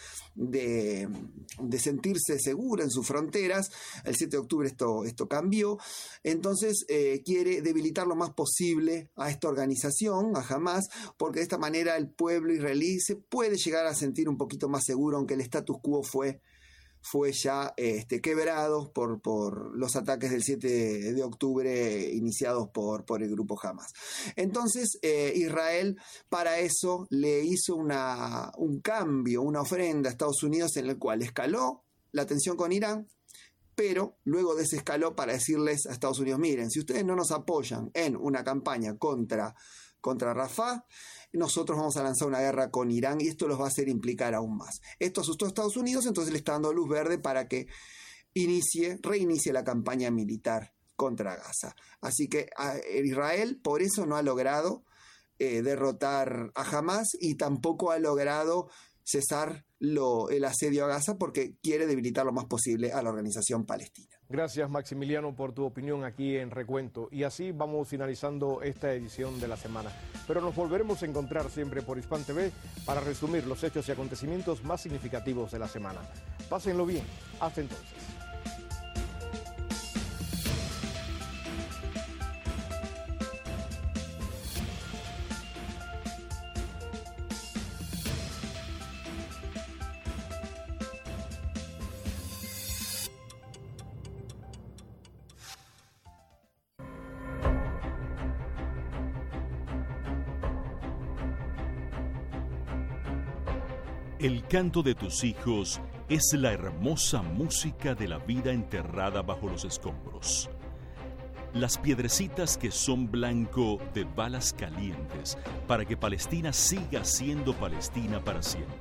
de, de sentirse seguro en sus fronteras. El siete de octubre esto, esto cambió. Entonces eh, quiere debilitar lo más posible a esta organización, a Hamás, porque de esta manera el pueblo israelí se puede llegar a sentir un poquito más seguro, aunque el status quo fue fue ya este, quebrado por, por los ataques del siete de octubre iniciados por, por el grupo Hamás. Entonces eh, Israel para eso le hizo una, un cambio, una ofrenda a Estados Unidos en el cual escaló la tensión con Irán, pero luego desescaló para decirles a Estados Unidos: miren, si ustedes no nos apoyan en una campaña contra, contra Rafah, nosotros vamos a lanzar una guerra con Irán y esto los va a hacer implicar aún más. Esto asustó a Estados Unidos, entonces le está dando luz verde para que inicie, reinicie la campaña militar contra Gaza. Así que a Israel por eso no ha logrado eh, derrotar a Hamás y tampoco ha logrado cesar lo, el asedio a Gaza, porque quiere debilitar lo más posible a la organización palestina. Gracias, Maximiliano, por tu opinión aquí en Recuento. Y así vamos finalizando esta edición de la semana. Pero nos volveremos a encontrar siempre por Hispan T V para resumir los hechos y acontecimientos más significativos de la semana. Pásenlo bien. Hasta entonces. El canto de tus hijos es la hermosa música de la vida enterrada bajo los escombros. Las piedrecitas que son blanco de balas calientes para que Palestina siga siendo Palestina para siempre.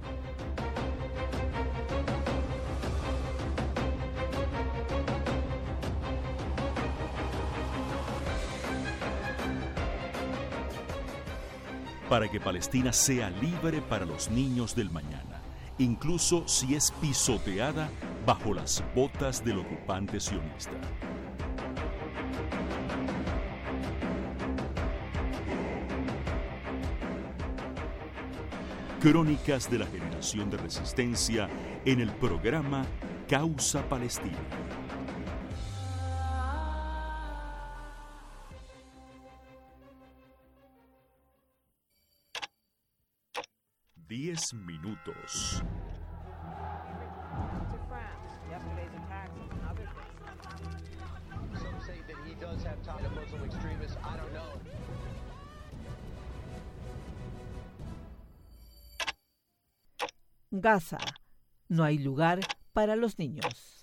Para que Palestina sea libre para los niños del mañana, incluso si es pisoteada bajo las botas del ocupante sionista. Crónicas de la generación de resistencia en el programa Causa Palestina. Diez minutos. Gaza. No hay lugar para los niños.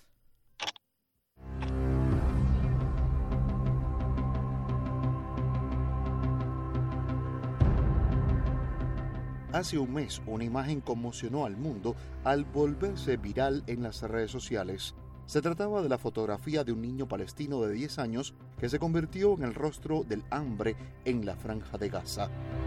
Hace un mes, una imagen conmocionó al mundo al volverse viral en las redes sociales. Se trataba de la fotografía de un niño palestino de diez años que se convirtió en el rostro del hambre en la Franja de Gaza.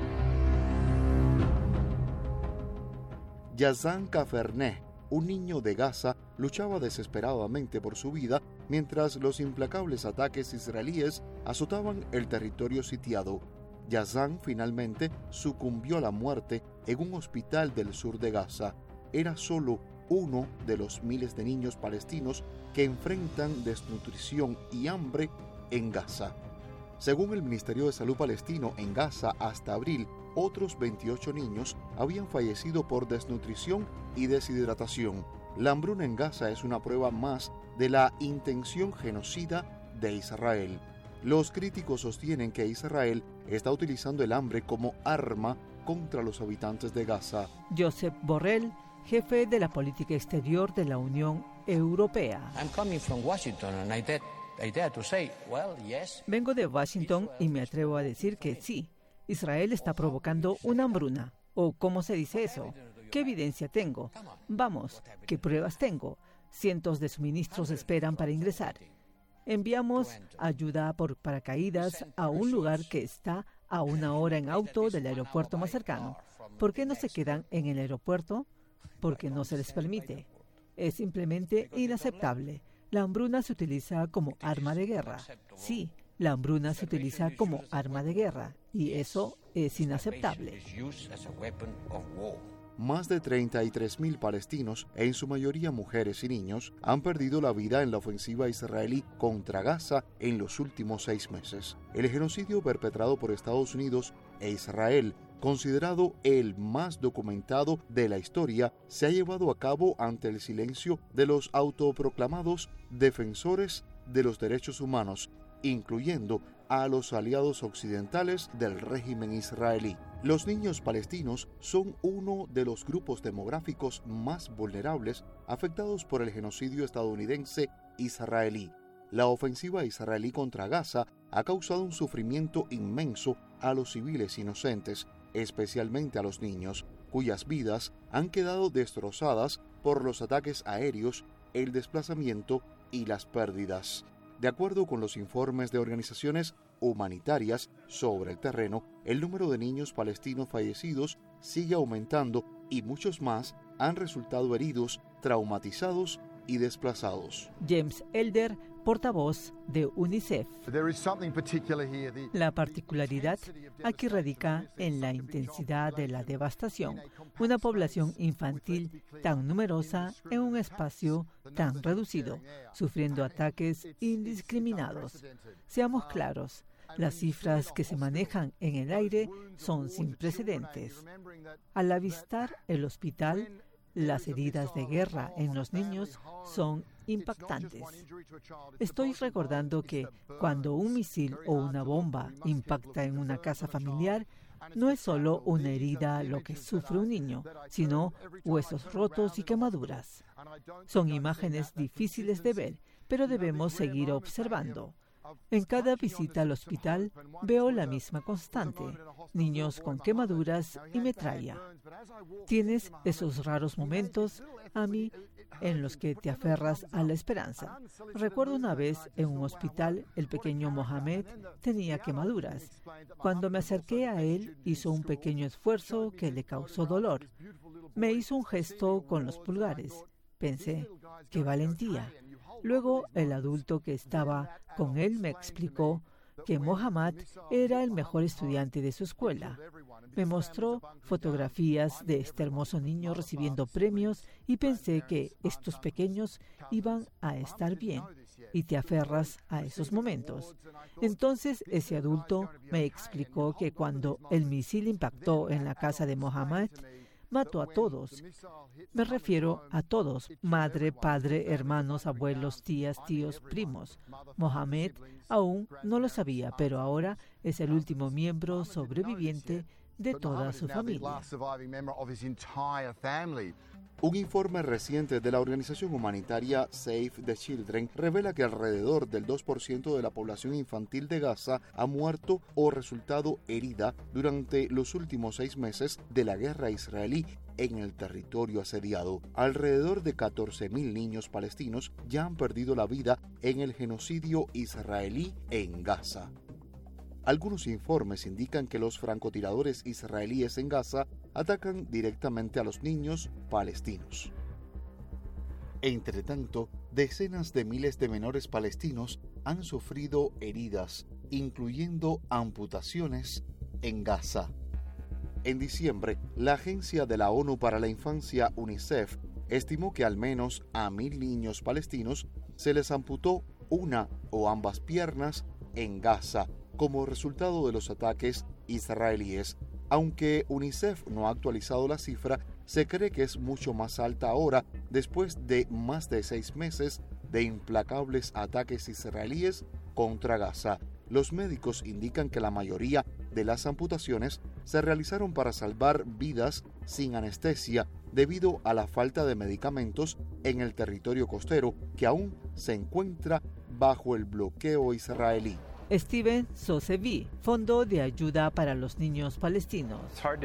Yazan Kaferneh, un niño de Gaza, luchaba desesperadamente por su vida mientras los implacables ataques israelíes azotaban el territorio sitiado. Yazan finalmente sucumbió a la muerte en un hospital del sur de Gaza. Era solo uno de los miles de niños palestinos que enfrentan desnutrición y hambre en Gaza. Según el Ministerio de Salud palestino, en Gaza hasta abril, otros veintiocho niños habían fallecido por desnutrición y deshidratación. La hambruna en Gaza es una prueba más de la intención genocida de Israel. Los críticos sostienen que Israel está utilizando el hambre como arma contra los habitantes de Gaza. Josep Borrell, jefe de la política exterior de la Unión Europea. Vengo de Washington y me atrevo a decir que sí, Israel está provocando una hambruna. ¿O cómo se dice eso? ¿Qué evidencia tengo? Vamos, ¿qué pruebas tengo? Cientos de suministros esperan para ingresar. Enviamos ayuda por paracaídas a un lugar que está a una hora en auto del aeropuerto más cercano. ¿Por qué no se quedan en el aeropuerto? Porque no se les permite. Es simplemente inaceptable. La hambruna se utiliza como arma de guerra. Sí, la hambruna se utiliza como arma de guerra y eso es inaceptable. Más de treinta y tres mil palestinos, en su mayoría mujeres y niños, han perdido la vida en la ofensiva israelí contra Gaza en los últimos seis meses. El genocidio perpetrado por Estados Unidos e Israel, considerado el más documentado de la historia, se ha llevado a cabo ante el silencio de los autoproclamados defensores de los derechos humanos, incluyendo a los aliados occidentales del régimen israelí. Los niños palestinos son uno de los grupos demográficos más vulnerables afectados por el genocidio estadounidense israelí. La ofensiva israelí contra Gaza ha causado un sufrimiento inmenso a los civiles inocentes, especialmente a los niños, cuyas vidas han quedado destrozadas por los ataques aéreos, el desplazamiento y las pérdidas. De acuerdo con los informes de organizaciones humanitarias sobre el terreno, el número de niños palestinos fallecidos sigue aumentando y muchos más han resultado heridos, traumatizados y desplazados. James Elder, portavoz de UNICEF. La particularidad aquí radica en la intensidad de la devastación. Una población infantil tan numerosa en un espacio tan reducido, sufriendo ataques indiscriminados. Seamos claros, las cifras que se manejan en el aire son sin precedentes. Al avistar el hospital, las heridas de guerra en los niños son impactantes. Estoy recordando que cuando un misil o una bomba impacta en una casa familiar, no es solo una herida lo que sufre un niño, sino huesos rotos y quemaduras. Son imágenes difíciles de ver, pero debemos seguir observando. En cada visita al hospital veo la misma constante, niños con quemaduras y metralla. Tienes esos raros momentos, a mí, en los que te aferras a la esperanza. Recuerdo una vez en un hospital, el pequeño Mohamed tenía quemaduras. Cuando me acerqué a él, hizo un pequeño esfuerzo que le causó dolor. Me hizo un gesto con los pulgares. Pensé, ¡qué valentía! Luego, el adulto que estaba con él me explicó que Mohammad era el mejor estudiante de su escuela. Me mostró fotografías de este hermoso niño recibiendo premios y pensé que estos pequeños iban a estar bien y te aferras a esos momentos. Entonces, ese adulto me explicó que cuando el misil impactó en la casa de Mohammad, mató a todos. Me refiero a todos, madre, padre, hermanos, abuelos, tías, tíos, primos. Mohamed aún no lo sabía, pero ahora es el último miembro sobreviviente de toda su familia. Un informe reciente de la organización humanitaria Save the Children revela que alrededor del dos por ciento de la población infantil de Gaza ha muerto o resultado herida durante los últimos seis meses de la guerra israelí en el territorio asediado. Alrededor de catorce mil niños palestinos ya han perdido la vida en el genocidio israelí en Gaza. Algunos informes indican que los francotiradores israelíes en Gaza atacan directamente a los niños palestinos. Entre tanto, decenas de miles de menores palestinos han sufrido heridas, incluyendo amputaciones, en Gaza. En diciembre, la Agencia de la ONU para la Infancia, UNICEF, estimó que al menos a mil niños palestinos se les amputó una o ambas piernas en Gaza como resultado de los ataques israelíes. Aunque UNICEF no ha actualizado la cifra, se cree que es mucho más alta ahora, después de más de seis meses de implacables ataques israelíes contra Gaza. Los médicos indican que la mayoría de las amputaciones se realizaron para salvar vidas sin anestesia debido a la falta de medicamentos en el territorio costero, que aún se encuentra bajo el bloqueo israelí. Steven Sosevi, Fondo de Ayuda para los Niños Palestinos.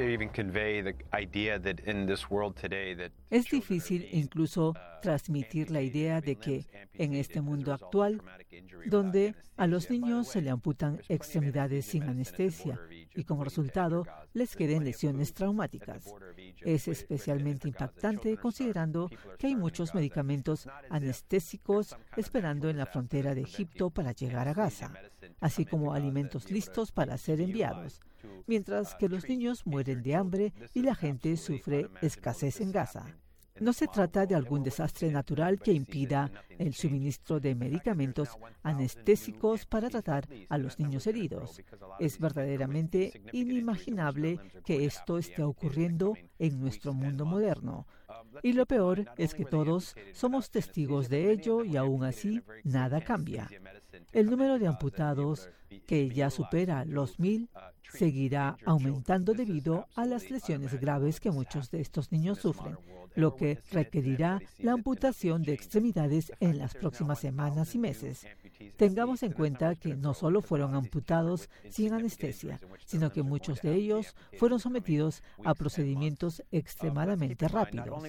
Es difícil incluso transmitir la idea de que en este mundo actual, donde a los niños se le amputan extremidades sin anestesia y como resultado les queden lesiones traumáticas. Es especialmente impactante considerando que hay muchos medicamentos anestésicos esperando en la frontera de Egipto para llegar a Gaza, así como alimentos listos para ser enviados, mientras que los niños mueren de hambre y la gente sufre escasez en Gaza. No se trata de algún desastre natural que impida el suministro de medicamentos anestésicos para tratar a los niños heridos. Es verdaderamente inimaginable que esto esté ocurriendo en nuestro mundo moderno. Y lo peor es que todos somos testigos de ello y aún así nada cambia. El número de amputados, que ya supera los mil, seguirá aumentando debido a las lesiones graves que muchos de estos niños sufren, lo que requerirá la amputación de extremidades en las próximas semanas y meses. Tengamos en cuenta que no solo fueron amputados sin anestesia, sino que muchos de ellos fueron sometidos a procedimientos extremadamente rápidos.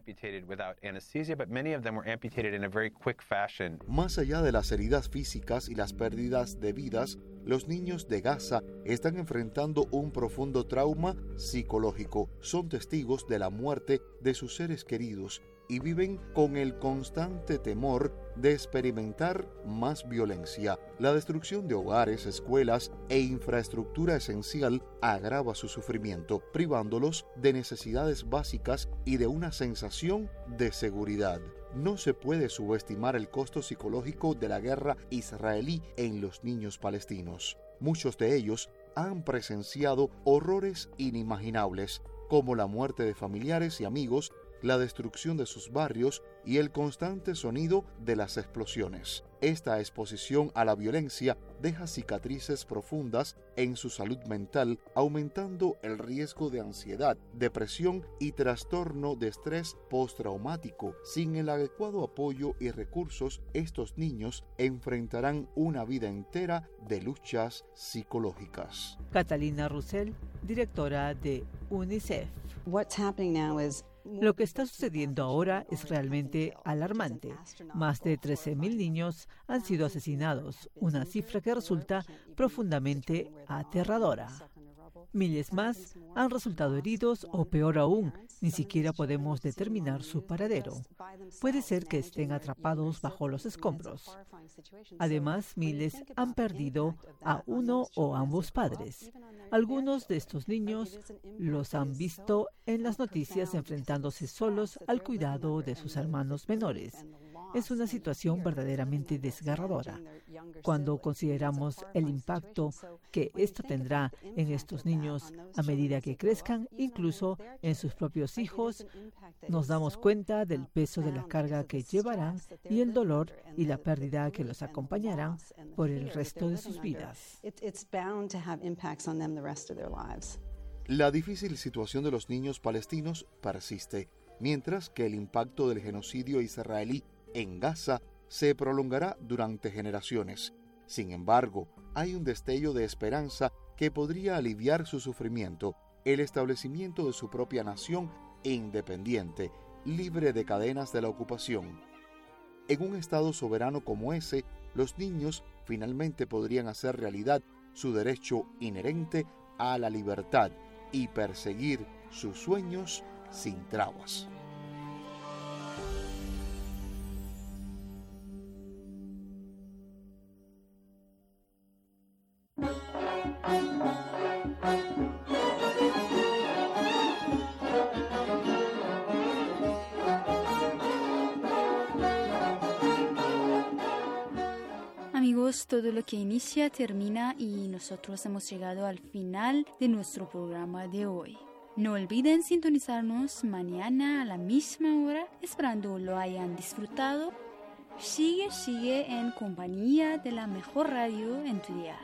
Más allá de las heridas físicas y las pérdidas de vidas, los niños de Gaza están enfrentando un profundo trauma psicológico. Son testigos de la muerte de sus seres queridos y viven con el constante temor de experimentar más violencia. La destrucción de hogares, escuelas e infraestructura esencial agrava su sufrimiento, privándolos de necesidades básicas y de una sensación de seguridad. No se puede subestimar el costo psicológico de la guerra israelí en los niños palestinos. Muchos de ellos han presenciado horrores inimaginables, como la muerte de familiares y amigos, la destrucción de sus barrios y el constante sonido de las explosiones. Esta exposición a la violencia deja cicatrices profundas en su salud mental, aumentando el riesgo de ansiedad, depresión y trastorno de estrés postraumático. Sin el adecuado apoyo y recursos, estos niños enfrentarán una vida entera de luchas psicológicas. Catalina Russell, directora de UNICEF. Lo que está sucediendo ahora es realmente alarmante. Más de trece mil niños han sido asesinados, una cifra que resulta profundamente aterradora. Miles más han resultado heridos o, peor aún, ni siquiera podemos determinar su paradero. Puede ser que estén atrapados bajo los escombros. Además, miles han perdido a uno o ambos padres. Algunos de estos niños los han visto en las noticias enfrentándose solos al cuidado de sus hermanos menores. Es una situación verdaderamente desgarradora. Cuando consideramos el impacto que esto tendrá en estos niños a medida que crezcan, incluso en sus propios hijos, nos damos cuenta del peso de la carga que llevarán y el dolor y la pérdida que los acompañarán por el resto de sus vidas. La difícil situación de los niños palestinos persiste. mientras que el impacto del genocidio israelí en Gaza se prolongará durante generaciones. Sin embargo, hay un destello de esperanza que podría aliviar su sufrimiento: el establecimiento de su propia nación independiente, libre de cadenas de la ocupación. En un Estado soberano como ese, los niños finalmente podrían hacer realidad su derecho inherente a la libertad y perseguir sus sueños sin trabas. Amigos, todo lo que inicia termina y nosotros hemos llegado al final de nuestro programa de hoy. No olviden sintonizarnos mañana a la misma hora, esperando lo hayan disfrutado. Sigue, sigue en compañía de la mejor radio en tu dial.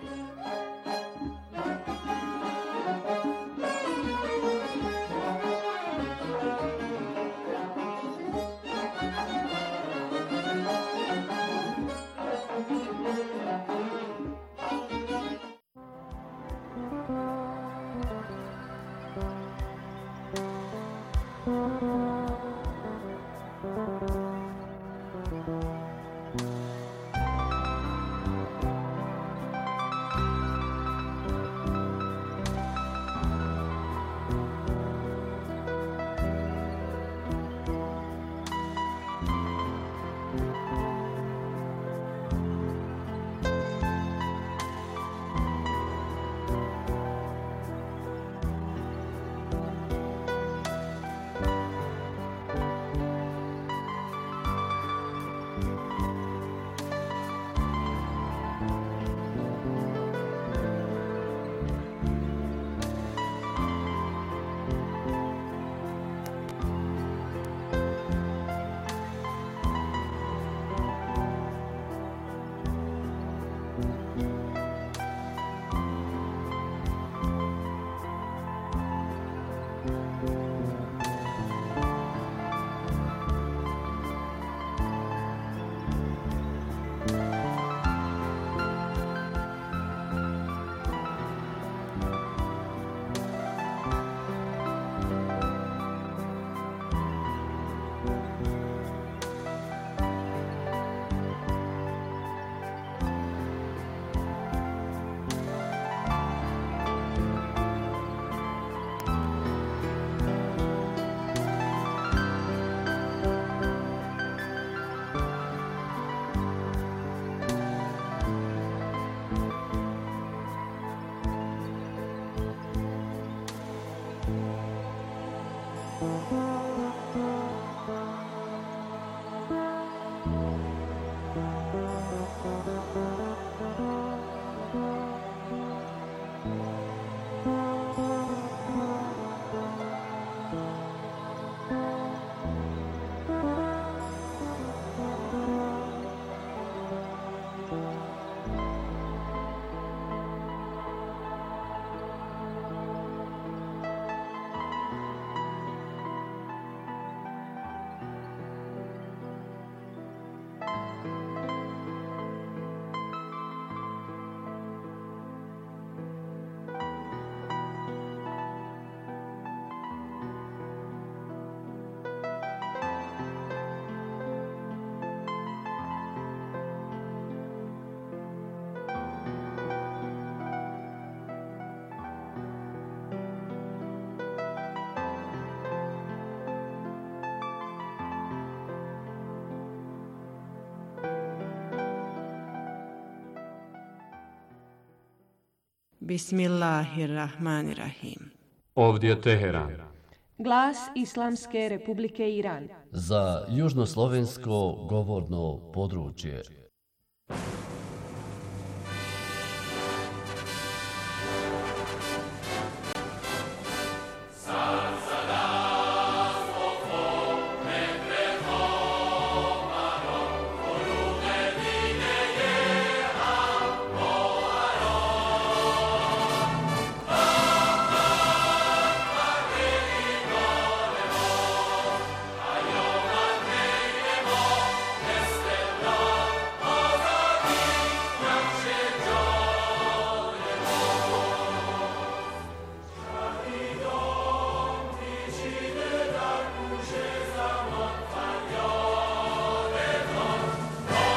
Bismillahirrahmanirrahim. Ovdje Teheran. Glas Islamske Republike Iran. Za južnoslovensko govorno područje.